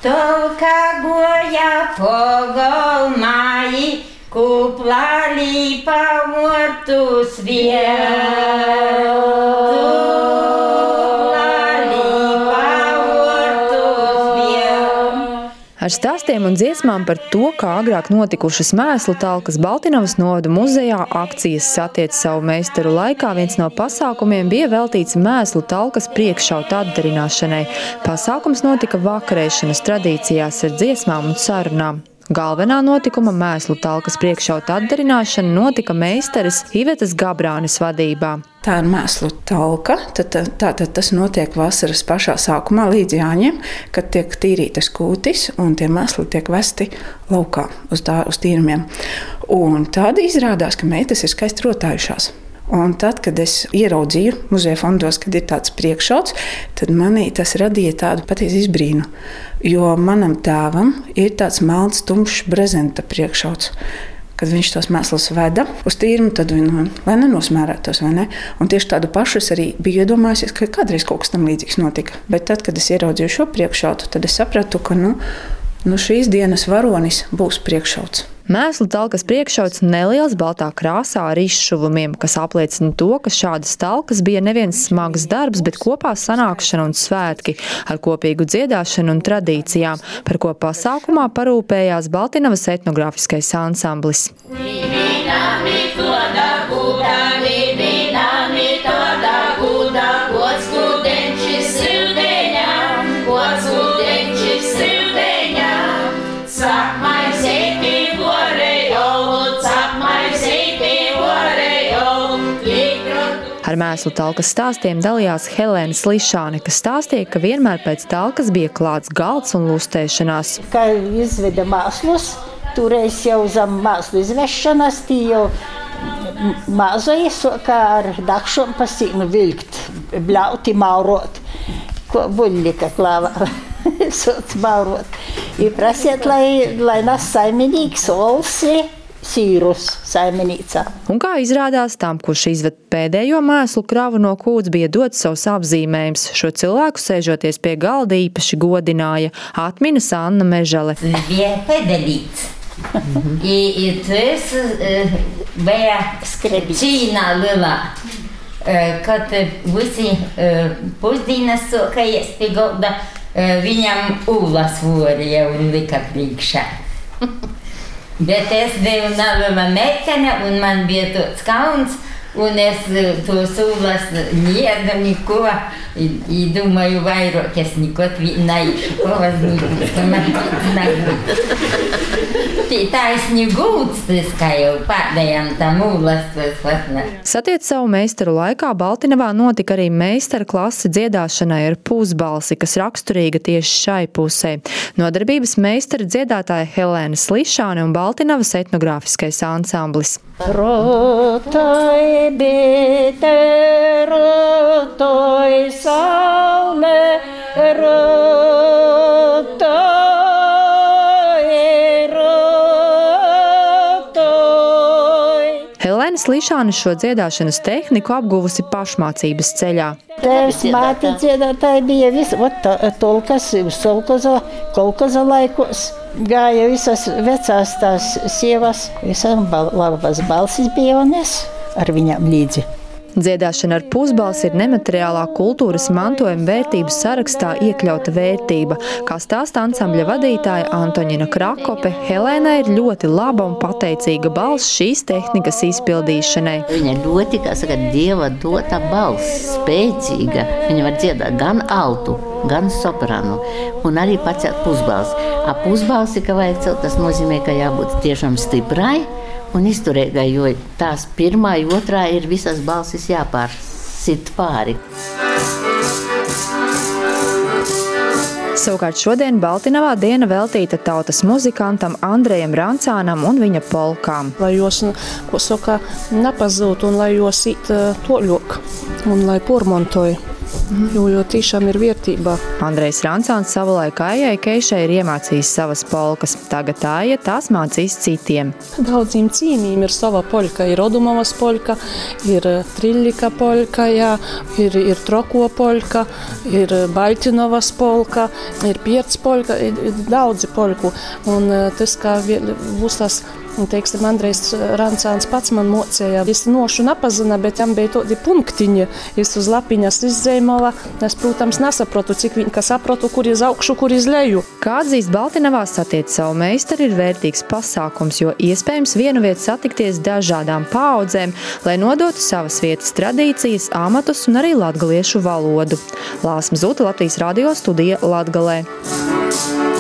Tolka goja pogolmai, kuplā līpa vortus Ar stāstiem un dziesmām par to, kā agrāk notikušas mēslu talkas Baltinavas novada muzejā akcijas Satiec savu meistaru laikā, viens no pasākumiem bija veltīts mēslu talkas priekššauta atdarināšanai. Pasākums notika vakarēšanas tradīcijās ar dziesmām un sarunām. Galvenā notikuma mēslu talkas priekššauta atdarināšana notika meistares Ivetas Gabrānes vadībā. Tā ir mēslu talka, tad tas notiek vasaras pašā sākumā līdz Jāņiem, kad tiek tīrītas kūtis un tie mēsli tiek vesti laukā uz tīrumiem. Un tad izrādās, ka meitas ir skaisti rotājušās. Un tad, kad es ieraudzīju muzeja fondos, kad ir tāds priekššauts, tad manī tas radīja tādu patiesu izbrīnu. Jo manam tēvam ir tāds melns, tumšs brezenta priekššauts. Kad viņš tos mēslus veda uz tīrumu, tad lai nenosmērētos, vai ne? Un tieši tādu pašu es arī biju iedomājusies, ka kādreiz kaut kas tam līdzīgs notika. Bet tad, kad es ieraudzīju šo priekššautu, tad es sapratu, ka šīs dienas varonis būs priekššauts. Mēslu talkas priekššauts neliels baltā krāsā ar izšuvumiem, kas apliecina to, ka šādas talkas bija neviens smags darbs, bet kopā sanākšana un svētki ar kopīgu dziedāšanu un tradīcijām, par ko pasākumā parūpējās Baltinavas etnogrāfiskais ansamblis. Ar mēslu talkas stāstiem dalījās Helēna Slišāne, kas stāstīja, ka vienmēr pēc talkas bija klāts galds un lustēšanās. Kā izveda mēslus, toreiz jau zem mēslu izvešanas, tī jau mazoji soka ar dakšom pa sīnu vilkt, bļauti maurot, ko buļļika klāvā, soc maurot. I prasiet, lai nas saiminīgs olsi, sīrus saiminīcā. Un kā izrādās, tam, kurš izved pēdējo mēslu kravu no kūts, bija dots savs apzīmējums. Šo cilvēku sēžoties pie galda īpaši godināja atminas Anna Mežale. Bija pēdēlīts. I tas bija cīnā lielā, kad visi pusdienas soka ies pie galda, viņam ūlas vori jau lika priekšā. Bet es biju neliela meitene, un man bija tāds kauns, un es tos ūlas niedzu, domāju, vairāk es nekot neiešu, ko vaznīgus, ka man taisni gūts, tas kā jau pārdējām tam ūlas. Satiec savu meistaru laikā Baltinavā notika arī meistara klase dziedāšanai ar pusbalsi, kas raksturīga tieši šai pusē. Nodarbības meistara dziedātāja Helēna Slišāne un Baltinavas etnogrāfiskais ansamblis. Rotoi bite, rotoi saule, Helēna Slišāne šo dziedāšanas tehniku apguvusi pašmācības ceļā. Tēvs māte dziedātāji bija visi, tolkas, kolkoza laikos. Gāja visas vecās tās sievas, visam labas balsis bija un es ar viņām līdzi. Dziedāšana ar pusbalsi ir nemateriālā kultūras mantojuma vērtības sarakstā iekļauta vērtība. Kā stāsta ansambļa vadītāja Antoņina Krakope, Helēnai ir ļoti laba un pateicīga balss šīs tehnikas izpildīšanai. Viņa ļoti, kā saka, dieva dota balss, spēcīga. Viņa var dziedāt gan altu, gan soprānu, un arī pacelt pusbalsi. A pusbalsi, ka vajag celt, tas nozīmē, ka jābūt tiešām stiprai un izturīgai, jo tās pirmā, otrā ir visas balsis jāpārsit pāri. Savukārt šodien Baltinavā diena veltīta tautas muzikantam Andrejam Rancānam un viņa polkām. Lai jūs, ko saka, nepazūtu un lai jūs īt toļok un lai pormontoju. Jo tiešām ir vērtībā. Andrejs Rancāns savulaik Aijai Keišai ir iemācījis savas polkas. Tagad Aija tās mācīs citiem. Daudziem cīnīm ir sava poļka. Ir Odumovas poļka, ir Triļļika poļka, ir Troko poļka, ir Baļtinovas polka, ir Pierts poļka, ir daudzi poļku. Un tas, kā būs tas, teiksim, Andrejs Rancāns pats man mocēja. Es nošu napazina, bet tam bija tādi punktiņi. Es uz lapiņas izdzēmala. Es, protams, nesaprotu, cik viņi saprotu, kur iz augšu, kur iz leju. Kā atzīst Baltinavā satiet savu meistaru ir vērtīgs pasākums, jo iespējams vienu vietu satikties dažādām paaudzēm, lai nodotu savas vietas tradīcijas, amatus un arī latgaliešu valodu. Lāsma Zūta, Latvijas radio studija Latgalē.